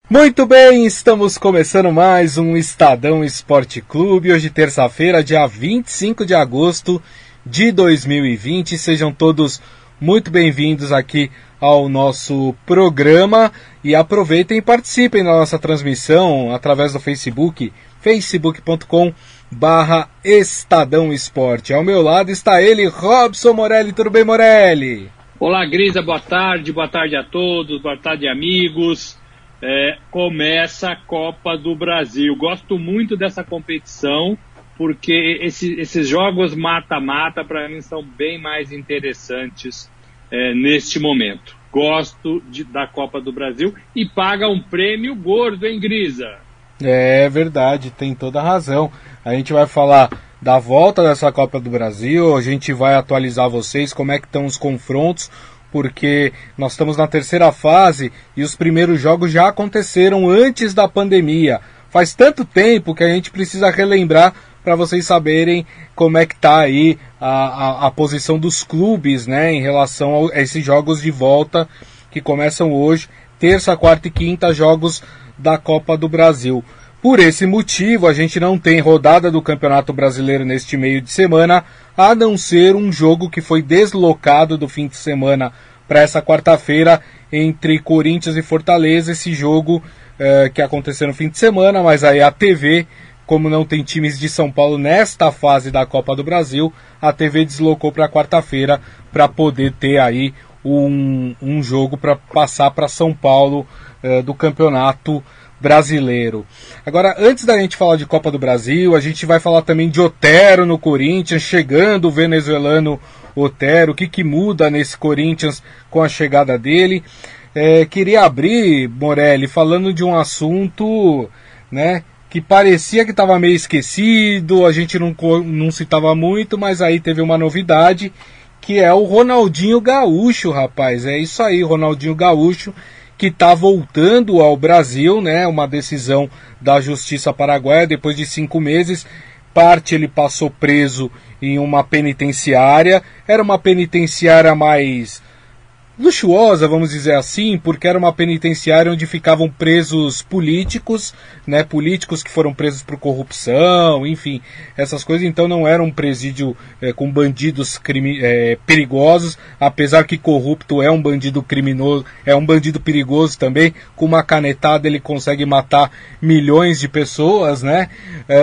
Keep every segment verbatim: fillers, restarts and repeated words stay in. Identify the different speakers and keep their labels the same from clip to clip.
Speaker 1: Muito bem, estamos começando mais um Estadão Esporte Clube, hoje terça-feira, dia vinte e cinco de agosto de dois mil e vinte. Sejam todos muito bem-vindos aqui ao nosso programa e aproveitem e participem da nossa transmissão através do Facebook, facebook ponto com barra Estadão Esporte. Ao meu lado está ele, Robson Morelli. Tudo bem, Morelli?
Speaker 2: Olá, Grisa, boa tarde, boa tarde a todos, boa tarde, amigos. É, começa a Copa do Brasil. Gosto muito dessa competição, porque esse, esses jogos mata-mata, para mim, são bem mais interessantes é, neste momento. Gosto de, da Copa do Brasil e paga um prêmio gordo, hein, Grisa?
Speaker 1: É verdade, tem toda a razão. A gente vai falar da volta dessa Copa do Brasil, a gente vai atualizar vocês como é que estão os confrontos, porque nós estamos na terceira fase e os primeiros jogos já aconteceram antes da pandemia. Faz tanto tempo que a gente precisa relembrar para vocês saberem como é que está aí a, a, a posição dos clubes, né, em relação a esses jogos de volta que começam hoje, terça, quarta e quinta, jogos da Copa do Brasil. Por esse motivo, a gente não tem rodada do Campeonato Brasileiro neste meio de semana, a não ser um jogo que foi deslocado do fim de semana para essa quarta-feira entre Corinthians e Fortaleza, esse jogo eh, que aconteceu no fim de semana, mas aí a T V, como não tem times de São Paulo nesta fase da Copa do Brasil, a T V deslocou para quarta-feira para poder ter aí um, um jogo para passar para São Paulo eh, do Campeonato Brasileiro. Agora, antes da gente falar de Copa do Brasil, a gente vai falar também de Otero no Corinthians, chegando o venezuelano Otero, o que, que muda nesse Corinthians com a chegada dele. É, queria abrir, Morelli, falando de um assunto, né, que parecia que estava meio esquecido, a gente não, não citava muito, mas aí teve uma novidade, que é o Ronaldinho Gaúcho, rapaz. É isso aí, Ronaldinho Gaúcho, que está voltando ao Brasil, né? Uma decisão da Justiça Paraguaia, depois de cinco meses. Parte ele passou preso em uma penitenciária. Era uma penitenciária mais luxuosa, vamos dizer assim, porque era uma penitenciária onde ficavam presos políticos, né, políticos que foram presos por corrupção, enfim, essas coisas. Então não era um presídio é, com bandidos crime, é, perigosos, apesar que corrupto é um bandido criminoso, é um bandido perigoso também. Com uma canetada ele consegue matar milhões de pessoas, né?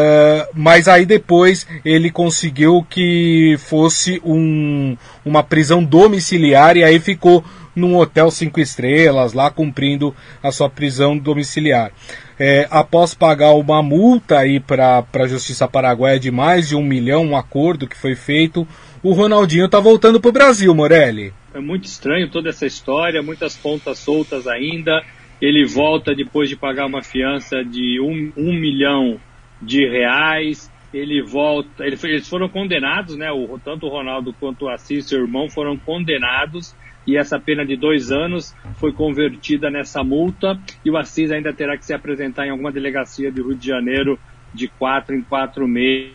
Speaker 1: É, mas aí depois ele conseguiu que fosse um, uma prisão domiciliar e aí ficou num hotel cinco estrelas, lá cumprindo a sua prisão domiciliar. É, após pagar uma multa aí para a Justiça Paraguaia de mais de um milhão, um acordo que foi feito, o Ronaldinho está voltando para o Brasil, Morelli.
Speaker 2: É muito estranho toda essa história, muitas pontas soltas ainda. Ele volta depois de pagar uma fiança de um, um milhão de reais. Ele volta, ele, eles foram condenados, né? O, tanto o Ronaldo quanto o Assis, seu irmão, foram condenados. E essa pena de dois anos foi convertida nessa multa, e o Assis ainda terá que se apresentar em alguma delegacia do Rio de Janeiro de quatro em quatro meses,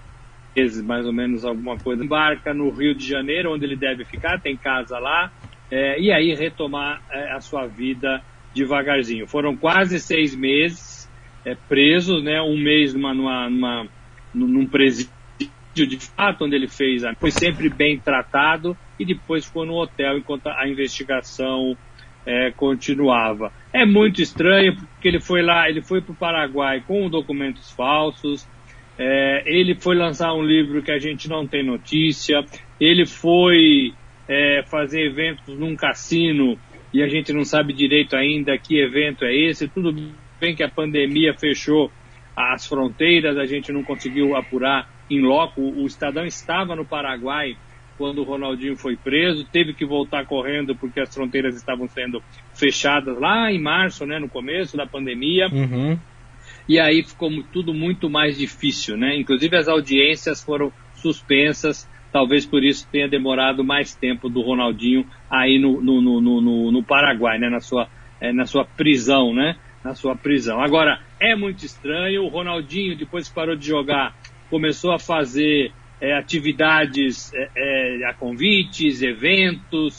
Speaker 2: mais ou menos, alguma coisa. Embarca no Rio de Janeiro, onde ele deve ficar, tem casa lá, é, e aí retomar é, a sua vida devagarzinho. Foram quase seis meses é, presos, né, um mês numa, numa, numa, num presídio de fato, onde ele fez, foi sempre bem tratado, e depois ficou no hotel enquanto a investigação é, continuava. É muito estranho, porque ele foi lá, ele foi para o Paraguai com documentos falsos, é, ele foi lançar um livro que a gente não tem notícia, ele foi é, fazer eventos num cassino, e a gente não sabe direito ainda que evento é esse. Tudo bem que a pandemia fechou as fronteiras, a gente não conseguiu apurar em loco. O Estadão estava no Paraguai quando o Ronaldinho foi preso, teve que voltar correndo porque as fronteiras estavam sendo fechadas lá em março, né, no começo da pandemia.
Speaker 1: Uhum.
Speaker 2: E aí ficou tudo muito mais difícil, né? Inclusive as audiências foram suspensas, talvez por isso tenha demorado mais tempo do Ronaldinho aí no, no, no, no, no Paraguai, né, na sua, é, na sua prisão, né? Na sua prisão. Agora, é muito estranho, o Ronaldinho, depois que parou de jogar, começou a fazer é, atividades é, é, a convites, eventos,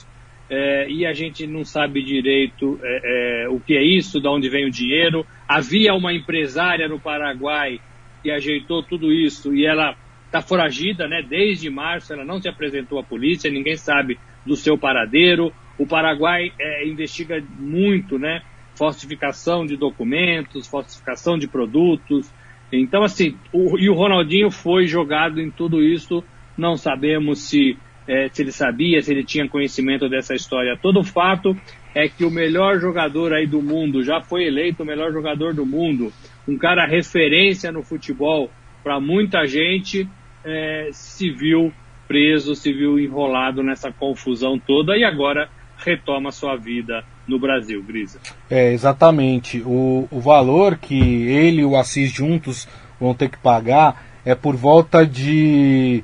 Speaker 2: é, e a gente não sabe direito é, é, o que é isso, de onde vem o dinheiro. Havia uma empresária no Paraguai que ajeitou tudo isso e ela está foragida, né? Desde março ela não se apresentou à polícia, ninguém sabe do seu paradeiro. O Paraguai é, investiga muito, né? Falsificação de documentos, falsificação de produtos. Então, assim, o, e o Ronaldinho foi jogado em tudo isso. Não sabemos se, é, se ele sabia, se ele tinha conhecimento dessa história. Todo fato é que o melhor jogador aí do mundo, já foi eleito o melhor jogador do mundo, um cara referência no futebol para muita gente, é, se viu preso, se viu enrolado nessa confusão toda e agora retoma sua vida no Brasil, Grisa.
Speaker 1: É, exatamente. O, o valor que ele e o Assis juntos vão ter que pagar é por volta de,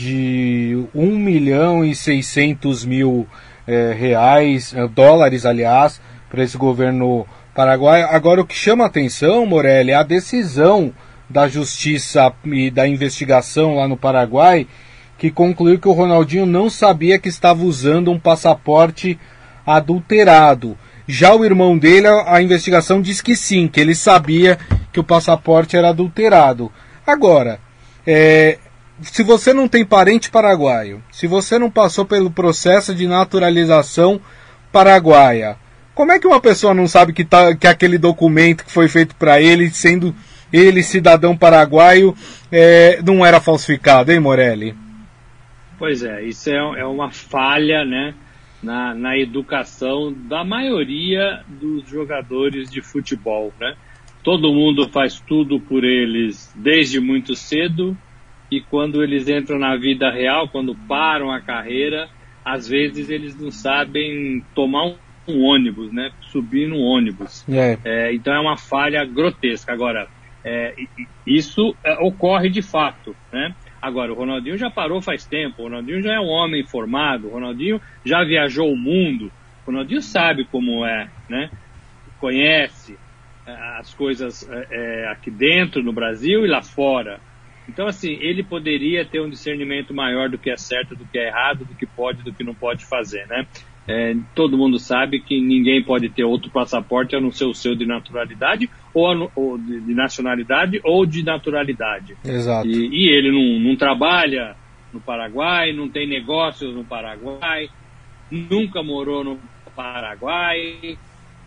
Speaker 1: de um milhão e seiscentos mil é, reais, dólares, aliás, para esse governo paraguaio. Agora, o que chama a atenção, Morelli, é a decisão da justiça e da investigação lá no Paraguai, que concluiu que o Ronaldinho não sabia que estava usando um passaporte adulterado. Já o irmão dele, a investigação diz que sim, que ele sabia que o passaporte era adulterado. Agora, é, se você não tem parente paraguaio, se você não passou pelo processo de naturalização paraguaia, como é que uma pessoa não sabe que, tá, que aquele documento que foi feito para ele, sendo ele cidadão paraguaio, é, não era falsificado, hein, Morelli?
Speaker 2: Pois é, isso é, é uma falha, né, na, na educação da maioria dos jogadores de futebol, né? Todo mundo faz tudo por eles desde muito cedo e quando eles entram na vida real, quando param a carreira, às vezes eles não sabem tomar um, um ônibus, né? Subir no ônibus. É. É, então é uma falha grotesca. Agora, é, isso é, ocorre de fato, né? Agora, o Ronaldinho já parou faz tempo, o Ronaldinho já é um homem formado, o Ronaldinho já viajou o mundo, o Ronaldinho sabe como é, né? Conhece as coisas é, aqui dentro, no Brasil e lá fora. Então, assim, ele poderia ter um discernimento maior do que é certo, do que é errado, do que pode, do que não pode fazer, né? É, todo mundo sabe que ninguém pode ter outro passaporte a não ser o seu de naturalidade ou, ou de, de nacionalidade ou de naturalidade.
Speaker 1: Exato.
Speaker 2: E, e ele não, não trabalha no Paraguai, não tem negócios no Paraguai, nunca morou no Paraguai.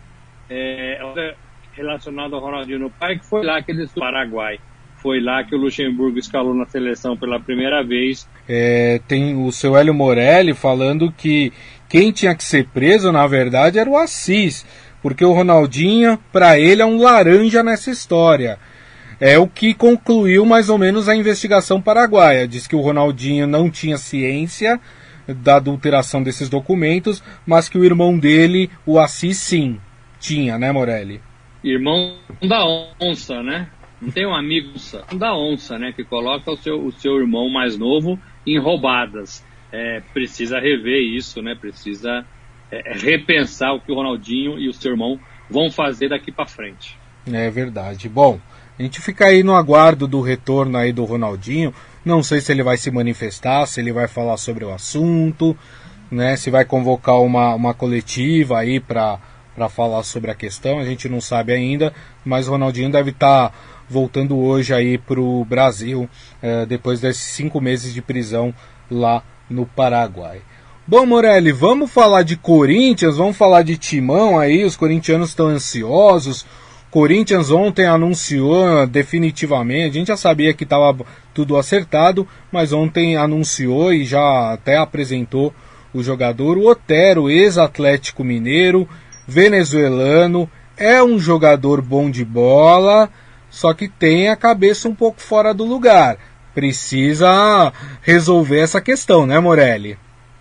Speaker 2: É, relacionado ao Ronaldinho no pai, que foi lá que ele estudou no Paraguai. Foi lá que o Luxemburgo escalou na seleção pela primeira vez.
Speaker 1: É, tem o seu Hélio Morelli falando que quem tinha que ser preso, na verdade, era o Assis, porque o Ronaldinho, para ele, é um laranja nessa história. É o que concluiu mais ou menos a investigação paraguaia. Diz que o Ronaldinho não tinha ciência da adulteração desses documentos, mas que o irmão dele, o Assis, sim, tinha, né, Morelli?
Speaker 2: Irmão da onça, né? Não tem um amigo da onça, né? Que coloca o seu, o seu irmão mais novo em roubadas. É, precisa rever isso, né? Precisa é, repensar o que o Ronaldinho e o seu irmão vão fazer daqui para frente.
Speaker 1: É verdade. Bom, a gente fica aí no aguardo do retorno aí do Ronaldinho. Não sei se ele vai se manifestar, se ele vai falar sobre o assunto, né? Se vai convocar uma, uma coletiva aí para para falar sobre a questão, a gente não sabe ainda, mas o Ronaldinho deve estar voltando hoje aí para o Brasil, é, depois desses cinco meses de prisão lá no Paraguai. Bom, Morelli, vamos falar de Corinthians, vamos falar de Timão aí, os corintianos estão ansiosos. Corinthians ontem anunciou definitivamente, a gente já sabia que estava tudo acertado, mas ontem anunciou e já até apresentou o jogador, o Otero, ex-Atlético Mineiro, venezuelano, é um jogador bom de bola, só que tem a cabeça um pouco fora do lugar. Precisa resolver essa questão, né, Morelli?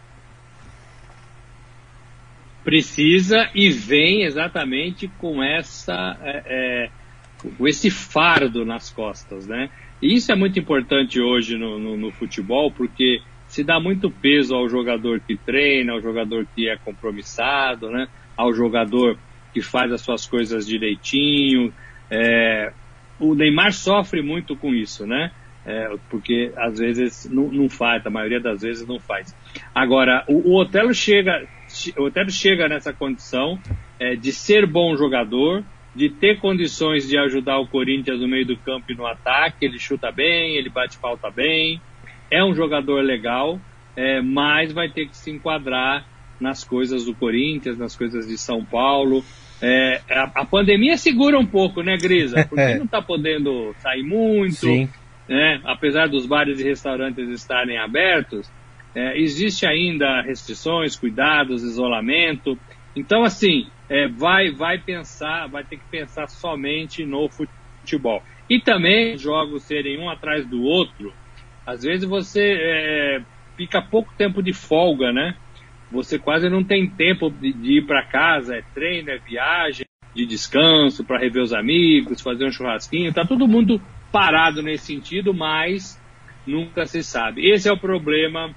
Speaker 2: Precisa e vem exatamente com essa, é, é, com esse fardo nas costas, né? E isso é muito importante hoje no, no, no futebol, porque se dá muito peso ao jogador que treina, ao jogador que é compromissado, né? Ao jogador que faz as suas coisas direitinho. É, o Neymar sofre muito com isso, né? É, porque às vezes não, não faz, a maioria das vezes não faz. Agora, o, o Otero chega, o Otero chega nessa condição é, de ser bom jogador, de ter condições de ajudar o Corinthians no meio do campo e no ataque. Ele chuta bem, ele bate falta bem, é um jogador legal, é, mas vai ter que se enquadrar nas coisas do Corinthians, nas coisas de São Paulo. É, a, a pandemia segura um pouco, né, Grisa? Porque não está podendo sair muito.
Speaker 1: Sim.
Speaker 2: Né? Apesar dos bares e restaurantes estarem abertos, é, existe ainda restrições, cuidados, isolamento. Então, assim, é, vai, vai pensar, vai ter que pensar somente no futebol. E também jogos serem um atrás do outro, às vezes você é, fica pouco tempo de folga, né? Você quase não tem tempo de, de ir para casa, é treino, é viagem, de descanso, para rever os amigos, fazer um churrasquinho, tá todo mundo parado nesse sentido, mas nunca se sabe. Esse é o problema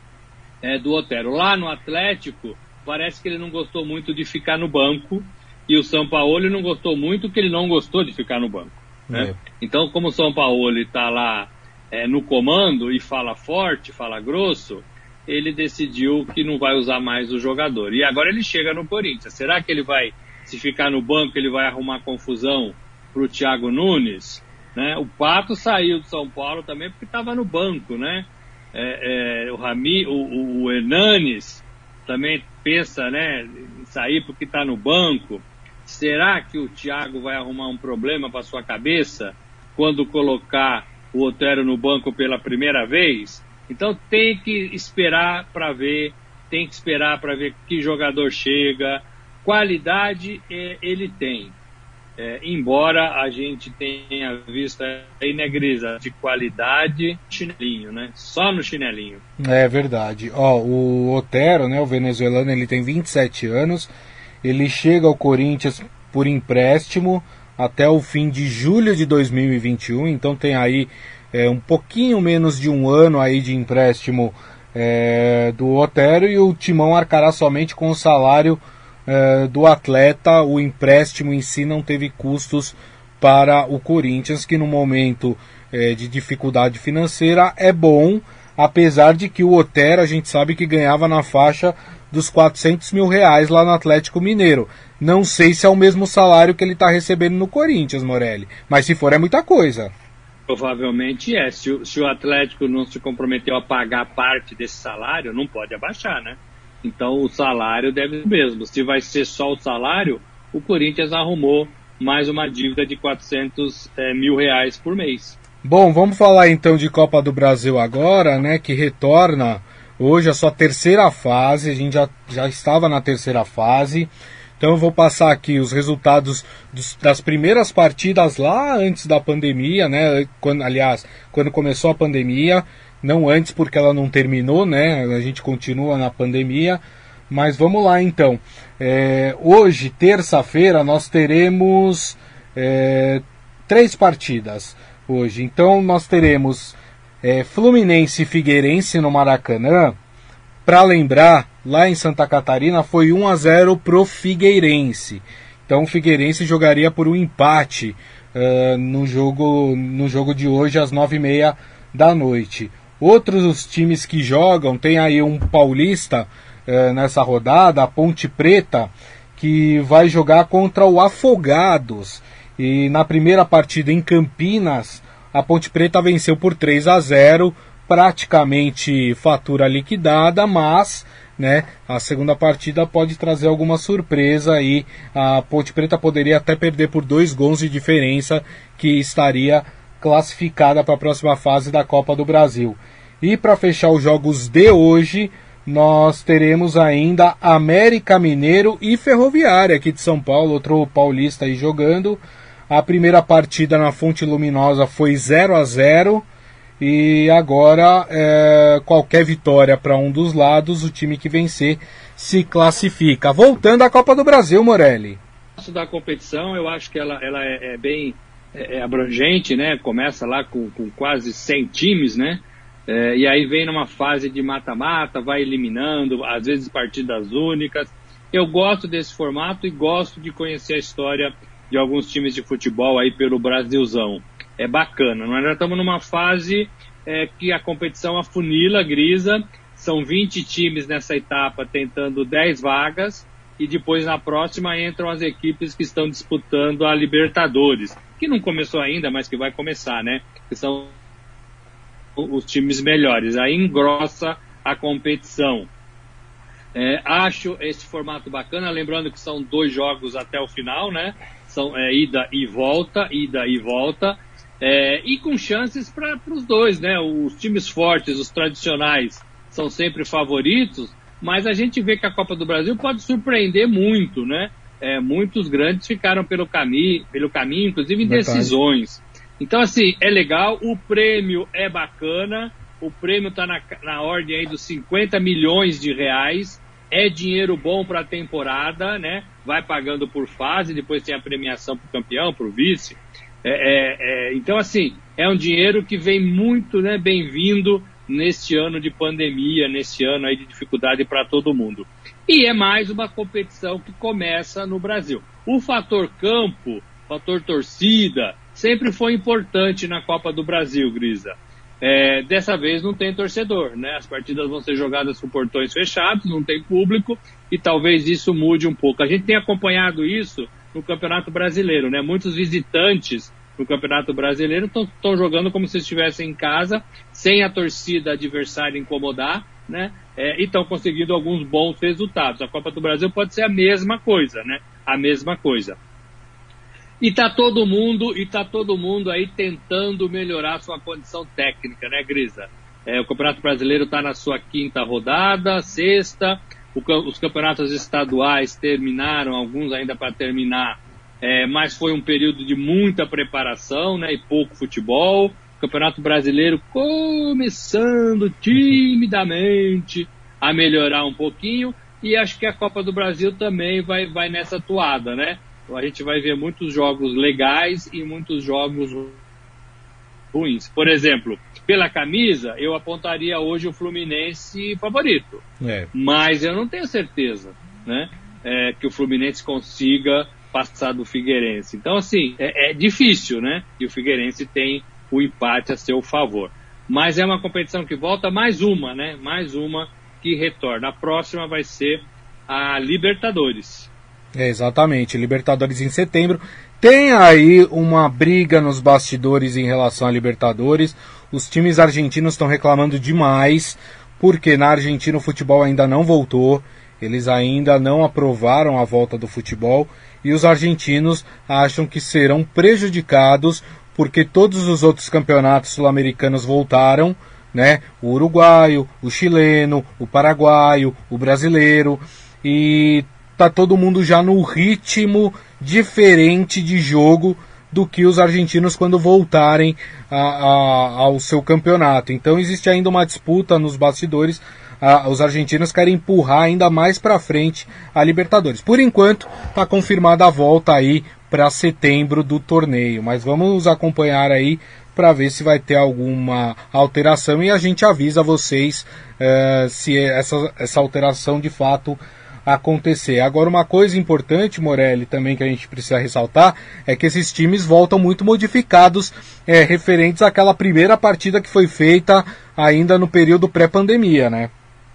Speaker 2: é, do Otero. Lá no Atlético, parece que ele não gostou muito de ficar no banco, e o Sampaoli não gostou muito que ele não gostou de ficar no banco. Né? É. Então, como o Sampaoli está lá é, no comando e fala forte, fala grosso, ele decidiu que não vai usar mais o jogador. E agora ele chega no Corinthians. Será que ele vai, se ficar no banco, ele vai arrumar confusão para o Thiago Nunes? Né? O Pato saiu do São Paulo também porque estava no banco, né? É, é, o, Rami, o, o Hernanes também pensa, né, em sair porque está no banco. Será que o Thiago vai arrumar um problema para sua cabeça quando colocar o Otero no banco pela primeira vez? Então tem que esperar para ver, tem que esperar para ver que jogador chega. Qualidade é, ele tem, é, embora a gente tenha visto aí, né, Grisa, de qualidade, chinelinho, né? Só no chinelinho.
Speaker 1: É verdade. Ó, o Otero, né, o venezuelano, ele tem vinte e sete anos, ele chega ao Corinthians por empréstimo até o fim de julho de dois mil e vinte e um, então tem aí É, um pouquinho menos de um ano aí de empréstimo é, do Otero, e o Timão arcará somente com o salário é, do atleta. O empréstimo em si não teve custos para o Corinthians, que no momento é, de dificuldade financeira é bom, apesar de que o Otero a gente sabe que ganhava na faixa dos quatrocentos mil reais lá no Atlético Mineiro. Não sei se é o mesmo salário que ele está recebendo no Corinthians, Morelli, mas se for é muita coisa.
Speaker 2: Provavelmente é. Se o, se o Atlético não se comprometeu a pagar parte desse salário, não pode abaixar, né? Então o salário deve ser o mesmo. Se vai ser só o salário, o Corinthians arrumou mais uma dívida de quatrocentos é, mil reais por mês.
Speaker 1: Bom, vamos falar então de Copa do Brasil agora, né? Que retorna hoje a sua terceira fase. A gente já, já estava na terceira fase. Então eu vou passar aqui os resultados dos, das primeiras partidas lá antes da pandemia, né? Quando, aliás, quando começou a pandemia, não antes porque ela não terminou, né? A gente continua na pandemia, mas vamos lá então. É, hoje, terça-feira, nós teremos é, três partidas hoje. Então nós teremos é, Fluminense e Figueirense no Maracanã. Para lembrar, lá em Santa Catarina foi um a zero pro Figueirense. Então o Figueirense jogaria por um empate uh, no, jogo, no jogo de hoje às nove e meia da noite. Outros times que jogam, tem aí um paulista uh, nessa rodada, a Ponte Preta, que vai jogar contra o Afogados. E na primeira partida em Campinas, a Ponte Preta venceu por três a zero, praticamente fatura liquidada, mas né, a segunda partida pode trazer alguma surpresa aí. A Ponte Preta poderia até perder por dois gols de diferença, que estaria classificada para a próxima fase da Copa do Brasil. E para fechar os jogos de hoje, nós teremos ainda América Mineiro e Ferroviária aqui de São Paulo, outro paulista aí jogando. A primeira partida na Fonte Luminosa foi zero a zero. E agora, é, qualquer vitória para um dos lados, o time que vencer se classifica. Voltando à Copa do Brasil, Morelli.
Speaker 2: Da competição, eu acho que ela, ela é, é bem é, é abrangente, né? Começa lá com, com quase cem times, né? É, e aí vem numa fase de mata-mata, vai eliminando, às vezes partidas únicas. Eu gosto desse formato e gosto de conhecer a história de alguns times de futebol aí pelo Brasilzão. É bacana, nós já estamos numa fase é, que a competição afunila, Grisa, são vinte times nessa etapa tentando dez vagas, e depois na próxima entram as equipes que estão disputando a Libertadores, que não começou ainda, mas que vai começar, né? Que são os times melhores. Aí engrossa a competição. É, acho esse formato bacana, lembrando que são dois jogos até o final, né? São é, ida e volta, ida e volta, é, e com chances para os dois, né? Os times fortes, os tradicionais, são sempre favoritos, mas a gente vê que a Copa do Brasil pode surpreender muito, né? É, muitos grandes ficaram pelo caminho, pelo caminho, inclusive em
Speaker 1: Verdade.
Speaker 2: decisões. Então, assim, é legal, o prêmio é bacana, o prêmio está na, na ordem aí dos cinquenta milhões de reais, é dinheiro bom para a temporada, né? Vai pagando por fase, depois tem a premiação para o campeão, para o vice. É, é, é, então, assim, é um dinheiro que vem muito, né, bem-vindo neste ano de pandemia, neste ano aí de dificuldade para todo mundo. E é mais uma competição que começa no Brasil. O fator campo, o fator torcida, sempre foi importante na Copa do Brasil, Grisa. É, dessa vez não tem torcedor, né? As partidas vão ser jogadas com portões fechados, não tem público, e talvez isso mude um pouco. A gente tem acompanhado isso no Campeonato Brasileiro, né? Muitos visitantes no Campeonato Brasileiro estão jogando como se estivessem em casa, sem a torcida adversária incomodar, né? É, e estão conseguindo alguns bons resultados. A Copa do Brasil pode ser a mesma coisa, né? A mesma coisa. E tá todo mundo, e tá todo mundo aí tentando melhorar sua condição técnica, né, Grisa? É, o Campeonato Brasileiro está na sua quinta rodada, sexta. O, os campeonatos estaduais terminaram, alguns ainda para terminar, é, mas foi um período de muita preparação, né, e pouco futebol. O Campeonato Brasileiro começando timidamente a melhorar um pouquinho, e acho que a Copa do Brasil também vai, vai nessa toada, né? A gente vai ver muitos jogos legais e muitos jogos ruins. Por exemplo, pela camisa, eu apontaria hoje o Fluminense favorito. É. Mas eu não tenho certeza, né, é, que o Fluminense consiga passar do Figueirense. Então, assim, é, é difícil, né? E o Figueirense tem o empate a seu favor. Mas é uma competição que volta, mais uma, né? Mais uma que retorna. A próxima vai ser a Libertadores.
Speaker 1: É, exatamente, Libertadores em setembro. Tem aí uma briga nos bastidores em relação à Libertadores. Os times argentinos estão reclamando demais, porque na Argentina o futebol ainda não voltou, eles ainda não aprovaram a volta do futebol, e os argentinos acham que serão prejudicados porque todos os outros campeonatos sul-americanos voltaram, né? O uruguaio, o chileno, o paraguaio, o brasileiro, e tá todo mundo já no ritmo diferente de jogo do que os argentinos quando voltarem a, a, ao seu campeonato. Então existe ainda uma disputa nos bastidores. A, os argentinos querem empurrar ainda mais para frente a Libertadores. Por enquanto está confirmada a volta aí para setembro do torneio, mas vamos acompanhar aí para ver se vai ter alguma alteração, e a gente avisa vocês uh, se essa, essa alteração de fato acontecer. Agora, uma coisa importante, Morelli, também que a gente precisa ressaltar, é que esses times voltam muito modificados, é, referentes àquela primeira partida que foi feita ainda no período pré-pandemia, né?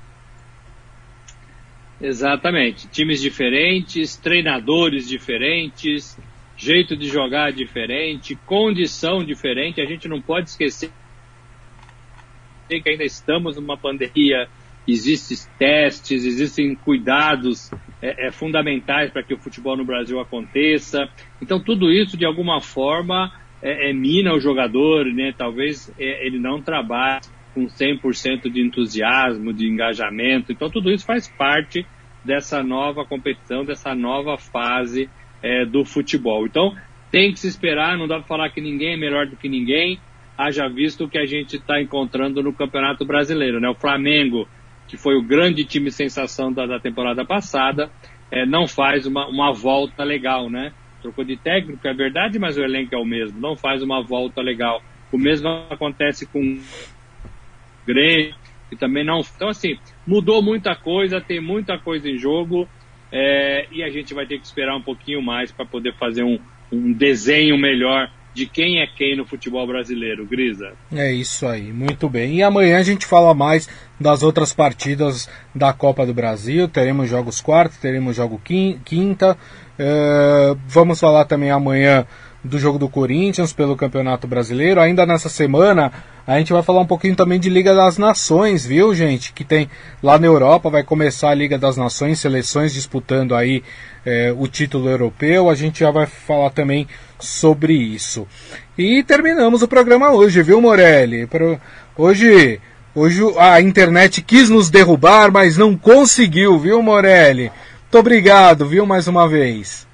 Speaker 2: Exatamente. Times diferentes, treinadores diferentes, jeito de jogar diferente, condição diferente. A gente não pode esquecer que ainda estamos numa pandemia. Existem testes, existem cuidados é, é, fundamentais para que o futebol no Brasil aconteça. Então, tudo isso, de alguma forma, é, é, mina o jogador, né? Talvez é, ele não trabalhe com cem por cento de entusiasmo, de engajamento. Então, tudo isso faz parte dessa nova competição, dessa nova fase é, do futebol. Então, tem que se esperar, não dá para falar que ninguém é melhor do que ninguém, haja visto o que a gente está encontrando no Campeonato Brasileiro, né? O Flamengo, que foi o grande time sensação da, da temporada passada, é, não faz uma, uma volta legal, né? Trocou de técnico, é verdade, mas o elenco é o mesmo, não faz uma volta legal. O mesmo acontece com o Grêmio, que também não... Então, assim, mudou muita coisa, tem muita coisa em jogo, é, e a gente vai ter que esperar um pouquinho mais para poder fazer um, um desenho melhor de quem é quem no futebol brasileiro, Grisa.
Speaker 1: É isso aí, muito bem. E amanhã a gente fala mais das outras partidas da Copa do Brasil. Teremos jogos quarta, teremos jogo quinta. Uh, vamos falar também amanhã do jogo do Corinthians pelo Campeonato Brasileiro. Ainda nessa semana a gente vai falar um pouquinho também de Liga das Nações, viu, gente? Que tem lá na Europa, vai começar a Liga das Nações, seleções disputando aí eh, o título europeu. A gente já vai falar também sobre isso. E terminamos o programa hoje, viu, Morelli? Hoje, hoje a internet quis nos derrubar, mas não conseguiu, viu, Morelli? Muito obrigado, viu, mais uma vez.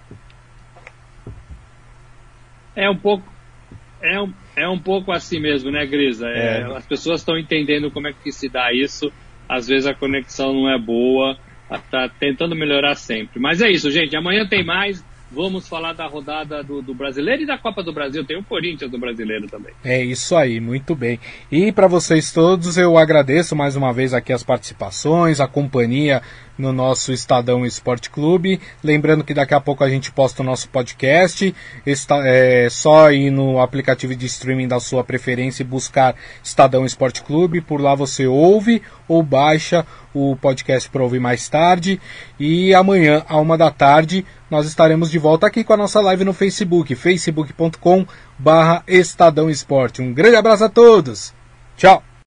Speaker 2: É um pouco, é um, é um pouco assim mesmo, né, Grisa? É, é. As pessoas estão entendendo como é que se dá isso. Às vezes a conexão não é boa, está tentando melhorar sempre. Mas é isso, gente. Amanhã tem mais. Vamos falar da rodada do, do Brasileiro e da Copa do Brasil. Tem o Corinthians do Brasileiro também.
Speaker 1: É isso aí, muito bem. E para vocês todos, eu agradeço mais uma vez aqui as participações, a companhia no nosso Estadão Esporte Clube. Lembrando que daqui a pouco a gente posta o nosso podcast. Está, é só ir no aplicativo de streaming da sua preferência e buscar Estadão Esporte Clube. Por lá você ouve ou baixa o podcast para ouvir mais tarde. E amanhã, à uma da tarde, nós estaremos de volta aqui com a nossa live no Facebook, facebook ponto com barra Estadão Esporte. Um grande abraço a todos. Tchau.